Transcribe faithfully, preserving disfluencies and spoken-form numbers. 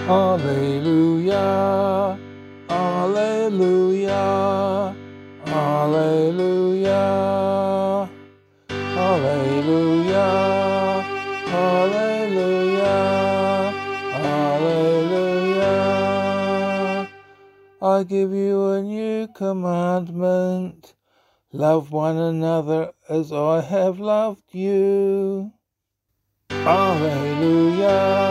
Alleluia, Alleluia, Alleluia, Alleluia, Alleluia, Alleluia. I give you a new commandment. Love one another as I have loved you. Alleluia,